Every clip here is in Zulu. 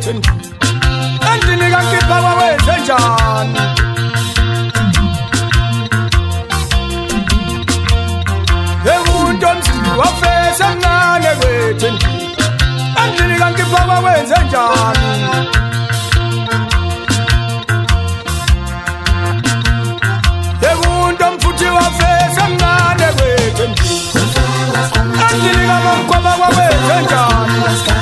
wethu endlini kaNkipha wawenze njani Emuntu omzimbi wafesa mncane wethu endlini kaNkipha wawenze njani Emuntu omfuthi wafesa mncane wethu endlini kaMamkhwaba wawenze njani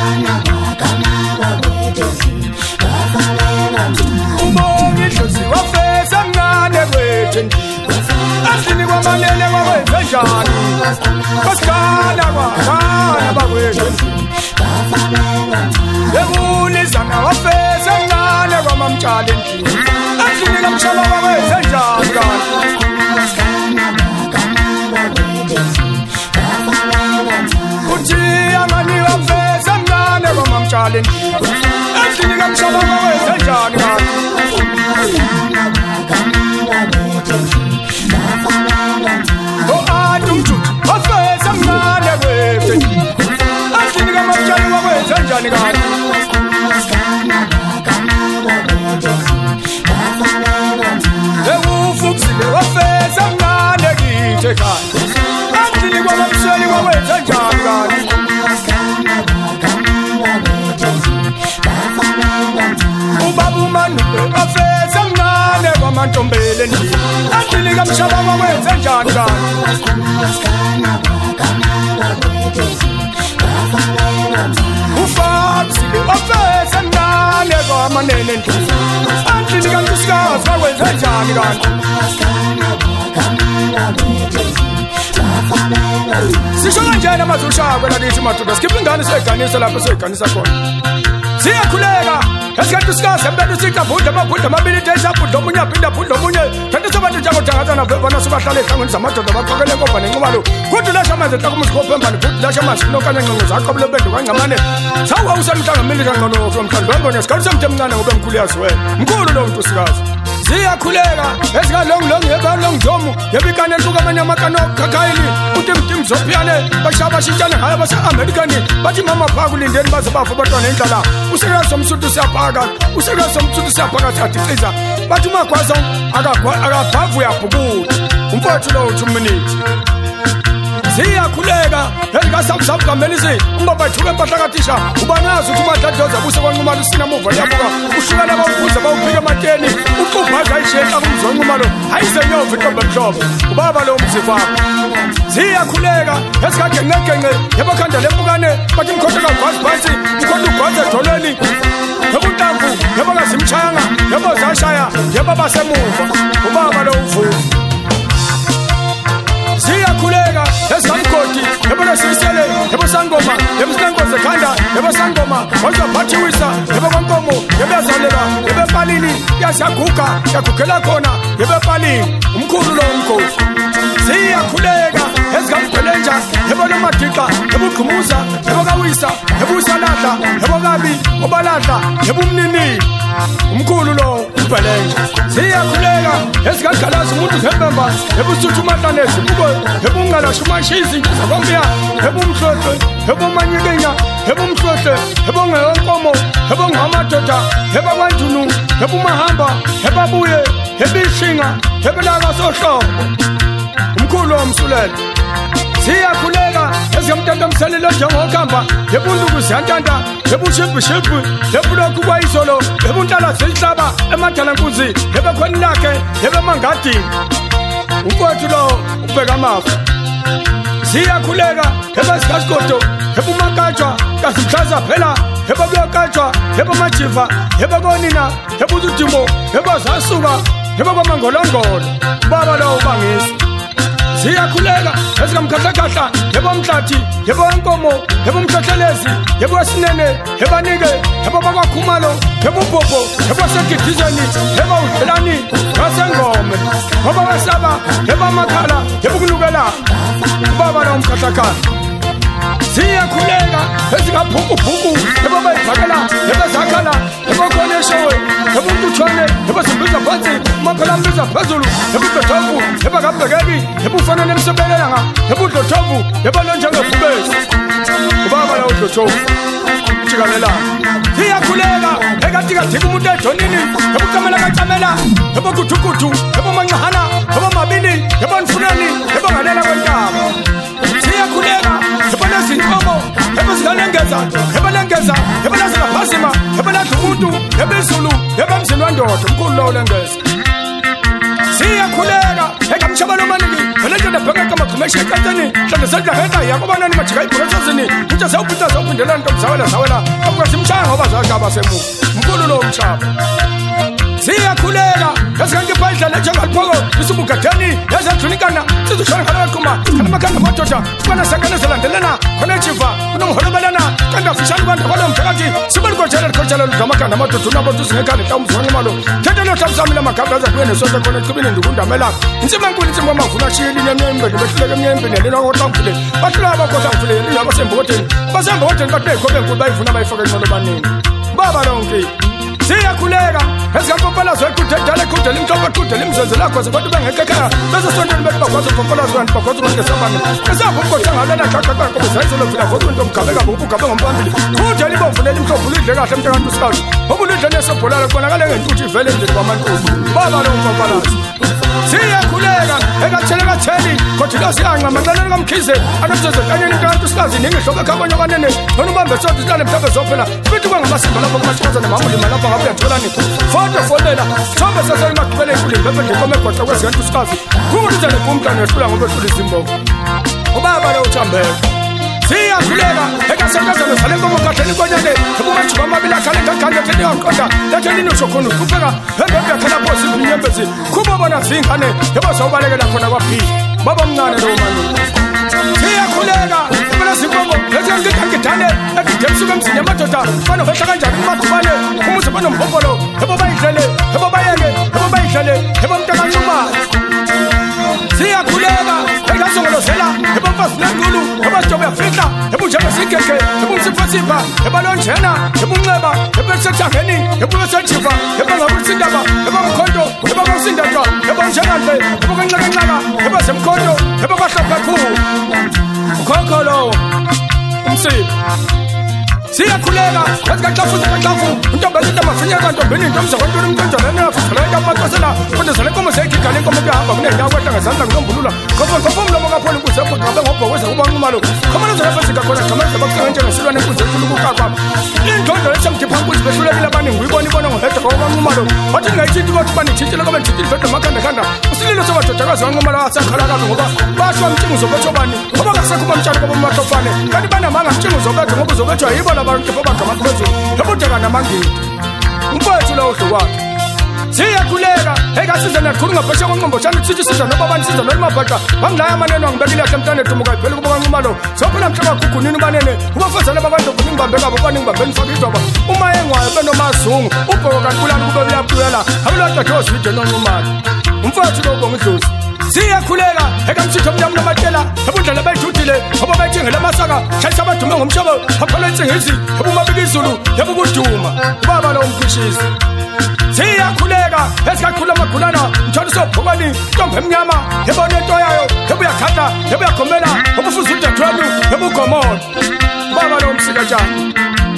Umbongi Dlozi wafesa mncane wethu endlini kwaManene wawenze njani Kosikana bakwethu Ebulizana wafesa mncane kwaMamtshali endlini kaMshaba wawenze njani Uthi amani wafesa mncane kwaMamtshali endlini kaMshaba wawenze njani Umjuti wafesa mncane wethu endlini kaMamtshali wawenze njani Ewufuzile wafesa mncane kithi ekhaya endlini kwaMamseli wawenze njani Ubaba uManupe wafesa mncane kwaMantombela endlini kaMshaba wawenze njani Ufabusile wafesa mncane kwaManene endlini kaNkosikazi wawenze njani Sisho kanjani amazushawe lakithi madoda sikhipha ingane seganisa lapho seganisa khona Siyakhuleka esikhathi sikaze mbele usikabhudla amabhudla amabili desabhudla omunye aphinda bhudla omunye kanti sabantu njengodangathana bebona subahlala ehlangweni zamadoda baqhokele enkomba nenqumalo kuthi lasha amanzi ehlakumuzikophembani futhi lasha amanzi kunokanye nqonqo zaqhobule bedu kancamane sawa usemhlangameli kangcono somhlanje bengona isikhathi semthemncane ngoba mkhulu yaziwena mkhulu lo muntu sikaze Siyakhuleka esikalongilongi yebalongjomu yebikane entuka amanye amakano kakhayili utimtim zophiyane bashaba shintshane ngaya base-Amerikani bathi mama phaa kulindeni baze bafa abantwana endlala usekela somsuthu siyaphaka usekela somsuthu siyaphaka siyadiciza bathi umagwaza akabhavu uyabhukuda umfowethu lo 2 minutes Siyakhuleka ezikasabusabu kamelisi umbaba ethuke empahla kaTisha ubanazi ukuthi uMadladlozi abuse kwanqumalo usinamuva yabuka ushukela bawubuza bawuphika emateni uqubhaza ayishela kumzonqumalo ayizenyova intombi emhlophe ubaba lo umzifaka Siyakhuleka ezikagenqegenqe yabakhanda lempukane bathi mkhohleka ubhazibhazi mkhohleka ugwaze edolweni yabuntamvu yabangazimtshayanga yabazashaya yababasemuva ubaba lo uvuvu Siyakhuleka esikamgodi yabona sisele yabosangoma yabusinankoze khanda yabosangoma wazaphathiwisa yabakwankomo yabezaleka yabepalini yasiyaguga yagugela khona yabepalini umkhulu lo umkhosi Siyakhuleka esikamgelenja yabona madiqa yabuqhumuza yabakawisa yabusaladla yabakabi obaladla yabumnini umkhulu lo ubelenja Siyakhuleka esikagalaza umuntu zembemba yabusuthu matlanezi buko yabungalashi umashizi zakwambiya yabumhlohle yabumanyikenya yabumhlohle yabongeonkomo yabongamadoda yabakwanjunu yabumahamba yababuye yabishinga yabelaka sohlobo umkhulu omsulelo Siyakhuleka ezikamntanta mselelo njengokhamba yebunduku ziyantanta yebushibhishibhi yebulokhu kwayizolo yebuntala zilihlaba emadhalankunzi yebekhweni lakhe yebemangadini umfowethu lo ubheka amafu Siyakhuleka yebesikaskoto yebumakatshwa kasimhlaza phela yebekuyokatshwa yebemajiva yebekonina yebuzudimo yebazasuka yebekwamangolongolo ubaba lo ubangisa Siyakhuleka esikamkhahlakahla yebomhlathi yebonkomo yebomhlothelezi yebosinene yebanike yebobakwakhumalo yebubhobho yebosekidizeni yebawudlelani ngasengome ngoba wesaba yebamakhala yebukulukela ubaba lo umkhahlakahla Siyakhuleka esikabhuku yebobayivakela yebezakhala yebokoneshowe yebuntuthwane yebezimbiza phansi umaphela mbiza phezulu yebudlothovu yebakabhekeki yebufana nemsobelelanga yebudlothovu yebalonjengebhubesi ubaba lo Moloto Chigamela siyakhuleka ekatika thika umuntu edonini ebukamela kacamela ebukutukutu ebumanqahana ebomabili ebonfunani ebongalela kwentaba siyakhuleka ebonezinkomo ebezingalengeza ebelengeza phasima ebeladla umuntu ebezulu ebemzini wandoda umkhulu lo lengeza siyakhuleka ekamshabalo maniki elendlela bheka kamagqumeshe ekateni mhlawumbe sedla heta yakubonani majika ibhurosazini uthi sawuphinda sawuphindelela nto zawela akukasimshaya ngoba zashaba semu mkhulu lo mshaba siyakhuleka esikhange ibhayidlala njengaliphoko isubugadeni yazadlunikana sizoshona ngalaqhuma kanamakhanda madoda sibona sakane zelandelana khona ejiva kunongholobelana kanti afishani bantu kwalo mphakathi sibelikojela likojela ludamakhanda madoda unabantu zingekani mhlawumbe imalo thethe nohlabuzamile amagabha azakuye nesonto khona echibini ndikundamela intsima enkulu intsima amavuna ashiyile inyemnyembeni behluleka emnyembeni yalena kohlangufule bahlula abakohlangufule yalina abasemboteni bathi benkulu bayivuna bayifake enqolobaneni baba lonke siyakhuleka esikapopalazo ekudedala ekudela imhlobo ekudela imzenze lakho zabantu bengekho ekhaya besesontweni bethi bakwazi ukupopalazo kanti bakwazi ukungesambane esapho umgoda ngalena xaxaxaxobe zayizolofila ngoku into mgabeka ngokugabe ngompambili kudela ibomvulela imhlobo ulidle kahle mntakantu sikazi obulidle nesobholala kubonakale ngentuthu ivele endleni kwamantusi baba lo mpopalazo siyakhuleka ekatheli kodwa siyanqa manqaneni kamkhize anomsezo kanye nenkantu sikazi ningihlobo ekhabonye kanene noma ubambe sonto silale mhlawumbe zophela sibithi kwangamasimba lapho kumashikazana mamuli malapha ngabe uyatholani folela thombe saselimagqibele enkulu imbephe ndikome egoqa kwezikantu sikazi kungulize nekumntana ehlula ngoba ehlula izimbobo ubaba lo uthambeka siyakhuleka ekasakazana sale nkomo kahleni konyane ebumajuba amabili akhale ngakhanda theni yaqonda latheni nisho khona ukupheka embephe yakhala phosi ibinyembezi kuba bona zingane ebozawubalekela khona kwaphila baba omncane lo manje siyakhuleka phela zinkomo lezingangidane ekidemsuka emzini yamadoda banovehla kanjani kumadubane umuze banomhombolo ebobayidlele ebobayidlele ebomntakanxuma siyakhuleka ekazongolozela ebomfazi nenkulu ebajobe yafihla ebunjengesigege ebumsifasipha ebalonjena ebunxeba ebesethangeni ebubesejiva ebangabusindaba ebamkhonto ebakusindadwa ebonjenganhle ebakanxakanxaka ebazemkhonto ebakwahlakakhulu ukhokholo umsipho siyakhuleka ezikaxafu untombelita mafinyaka ntombeni ntomzakwantoni umntonjolene afutheleka amakosela kondezele nkomo zeyikhigale inkomo kuyahamba kunenyawo kwehla ngezandla nginombulula ngofo umlomo kapholi ukuze ugabe ngobhokweza kubanqumalo khomanozolafezika khona gqameze bakuhlanga njengesilwane enkunze enkulu kukakwa indlondo lesemdipha nkunzi behlulekile abaningi uyibona ibona ngohedwa kwabanqumalo wathi ndingayithinti kothi banithintile kobe ndithintile vedwa makhanda usililo sobadodakazi banqumalo asakhala kabi ngoba bashiwa mtshinguzo betshobani ngoba kasekho bamtshana koba mahlofane kanti banamanga mtshinguzo betho ngoba uzobethwa yibo abantu bobagama phezulu ebudeka namangidi umfowethu lo uhlu wakhe siyakhuleka ekasiza nakhulu ngaphesha konqombo shana sithi siza noba abantu siza nolimabhaqa bangilaya amaneno angibekile yahle mntana etumuka iphela kuba kanqumalo sophela mhlaba gugunini banene ubafazana bakwanto kuningi bambekabo baningi bambeni fakidwaba uma engwayo benomazungu ubhoko kankulana kube uyapuyela abulodadose vide nonqumalo umfowethu lo ubonga idlozi siyakhuleka ekamthitho omnyama namatela ebundlela bethudile ngoba bethengela amasaka shayisa abadume ngomshobo baphala insingisi ebumabika izulu ebukuduma ubaba lo umphishisi siyakhuleka esikakhula amagulana mthwala usobhukani ntombi emnyama ebona into yayo ebuyakhanda ebuyagomela obufuza udadewenu ebugomola ubaba lo umsikatshana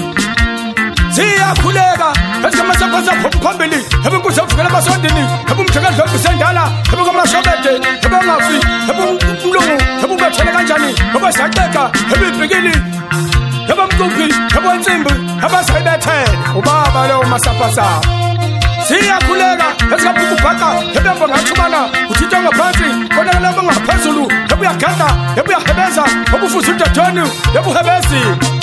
siyakhuleka esikamasaphasaphuma phambili ebunkuzi evukela amasondini ebumthekadlombi sendala ebukamashobede ebengafi ebumlungu ebubethele kanjani ebesaqeka ebibhikili ebamquphi ebonsimbi ebasayibethele ubaba lo masaphasaphuma siyakhuleka esikabhukubhaqa ebembo ngaxhumana uthitha ngaphansi konakala bangaphezulu ebuyaganda ebuyahebeza obufuza udadewenu ebuhebezi